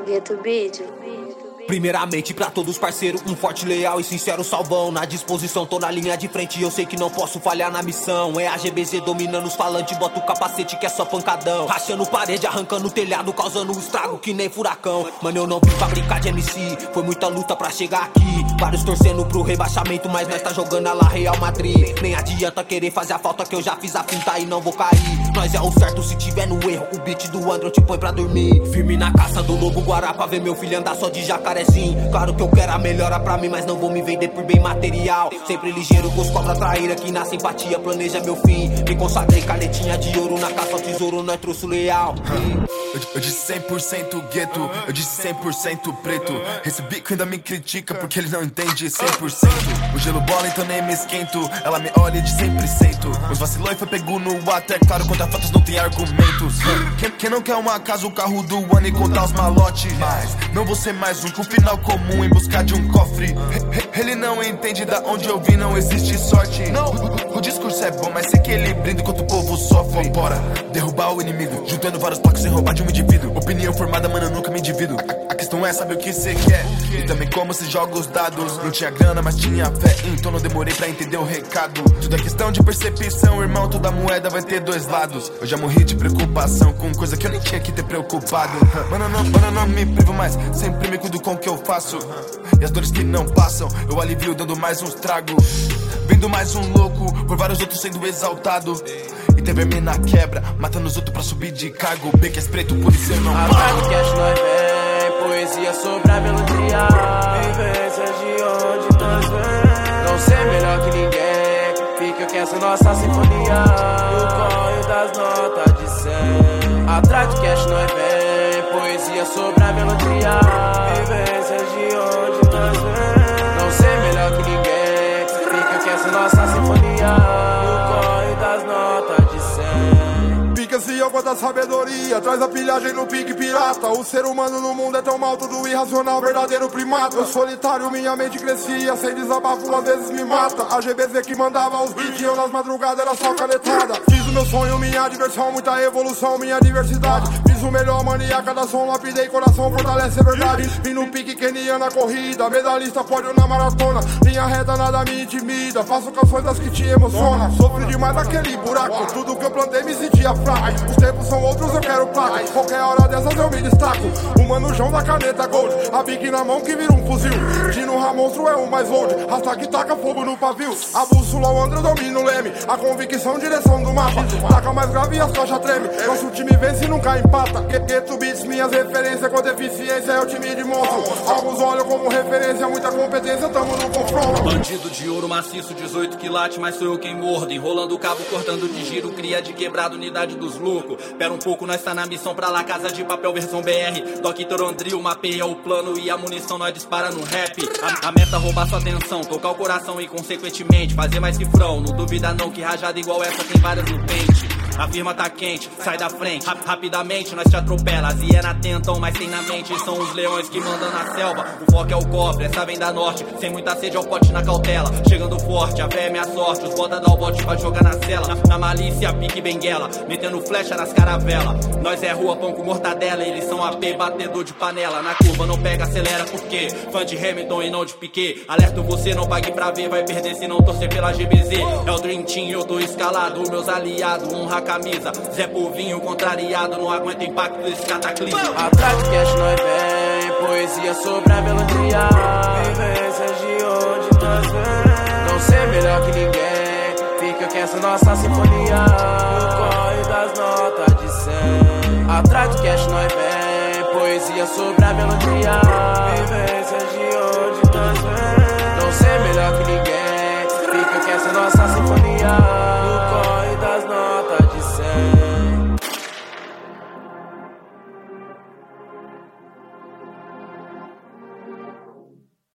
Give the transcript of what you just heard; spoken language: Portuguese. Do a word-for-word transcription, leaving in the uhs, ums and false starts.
Gueto Beat. Primeiramente pra todos parceiro, um forte, leal e sincero salvão. Na disposição, tô na linha de frente e eu sei que não posso falhar na missão. É a G B Z dominando os falantes, bota o capacete que é só pancadão. Rachando parede, arrancando telhado, causando um estrago que nem furacão. Mano, eu não vim pra brincar de M C, foi muita luta pra chegar aqui. Vários torcendo pro rebaixamento, mas nós tá jogando a La Real Madrid. Nem adianta querer fazer a falta que eu já fiz a finta e não vou cair. Nós é o certo se tiver no erro, o beat do Andro te põe pra dormir. Firme na caça do lobo guará pra ver meu filho andar só de jacaré. Sim, claro que eu quero a melhora pra mim, mas não vou me vender por bem material. Sempre ligeiro com os cobra traíra que na simpatia planeja meu fim. Me consagrei canetinha de ouro na caça ao tesouro, nós trouxe o leal. Eu, eu disse cem por cento gueto, eu disse cem por cento preto. Esse bico ainda me critica porque ele não entende cem por cento. O gelo bola então nem me esquento, ela me olha de cem por cento. Os vacilou e foi pego no ato, é claro, contra fatos não tem argumentos. Quem, quem não quer uma casa, o carro do ano e contar os malotes. Mas não vou ser mais um com final comum em busca de um cofre. Ele não entende da onde eu vim, não existe sorte. Não, o discurso é bom, mas se equilibrando enquanto o povo sofre. Bora derrubar o inimigo, juntando vários blocos sem roubar de um indivíduo. Opinião formada, mano, eu nunca me divido. A, a questão é saber o que cê quer e também como se joga os dados. Não tinha grana, mas tinha fé, então não demorei pra entender o recado. Tudo é questão de percepção, irmão, toda moeda vai ter dois lados. Eu já morri de preocupação com coisa que eu nem tinha que ter preocupado. Mano, não, mano, não me privo mais, sempre me cuido com o que eu faço. E as dores que não passam, eu alivio dando mais uns tragos. Vendo mais um louco, por vários outros sendo exaltado. E T V M na quebra, matando os outros pra subir de cargo. B que és preto, por isso eu não pago. Atrás do cash nós vem, poesia sobre a melodia. Vivências de onde nós vem. Não ser melhor que ninguém, fica que essa nossa sinfonia. O corre das notas de cem. Atrás do cash nós vem, poesia sobre a melodia. Vivências de onde nós vem. Não ser melhor que ninguém, fica que essa nossa sinfonia. O corre das notas de cem. Pica-se água da sabedoria, traz a pilhagem no pique pirata. O ser humano no mundo é tão mal, tudo irracional, verdadeiro primata. Eu solitário, minha mente crescia, sem desabafo às vezes me mata. A G B Z que mandava os beats, eu nas madrugadas era só canetada. Fiz o meu sonho, minha diversão, muita evolução, minha diversidade. Fiz o melhor mania, cada som, lapidei coração, fortalece a verdade. Vim no pique Kenia na corrida, medalhista pódio na maratona. Linha reta nada me intimida, faço canções das que te emocionam. Sofri demais naquele buraco, tudo que eu plantei me sentia fraco. Os tempos são outros, eu quero placa. Qualquer hora dessas eu me destaco. O mano João da caneta gold, a bique na mão que vira um fuzil. Dino Ramonstro é o mais old, rasta que taca fogo no pavio. A bússola, o André domina o leme, a convicção, direção do mapa. Taca mais grave e as caixas treme. Nosso time vence e nunca empata. Gueto Beats, minhas referências com deficiência é o time de monstro. Alguns olham como referência, muita competência, tamo no confronto. Bandido de ouro maciço, dezoito quilates, mas sou eu quem mordo. Enrolando o cabo, cortando de giro, cria de quebrado, unidade dos loucos. Pera um pouco, nós tá na missão pra lá, Casa de Papel versão B R. Doctor Andril mapeia o plano e a munição nós dispara no rap. A, a meta roubar sua atenção, tocar o coração e consequentemente fazer mais cifrão. Não duvida não que rajada igual essa tem várias no pente. A firma tá quente, sai da frente, Rap rapidamente nós te atropela. As hiena tentam, mas tem na mente, são os leões que mandam na selva. O foco é o cofre, essa vem da norte, sem muita sede ao pote na cautela. Chegando forte, a fé é minha sorte, os bota dá o bote pra jogar na cela. Na, na malícia, pique benguela, metendo flecha nas caravelas. Nós é rua, pão com mortadela, eles são A P, batedor de panela. Na curva não pega, acelera, por quê? Fã de Hamilton e não de Piquet. Alerto você, não pague pra ver, vai perder se não torcer pela G B Z. É o Dream Team, eu tô escalado, meus aliados, honra camisa. Zé Povinho contrariado, não aguenta impacto desse cataclismo. Atrás do cash nós vem, poesia sobre a melodia. Vivências de onde nós vem. Não ser melhor que ninguém, fica que essa nossa sinfonia. O corre das notas de cem. Atrás do cash nós vem, poesia sobre a melodia. Vivências de onde nós vem. Não ser melhor que ninguém, fica que essa nossa sinfonia.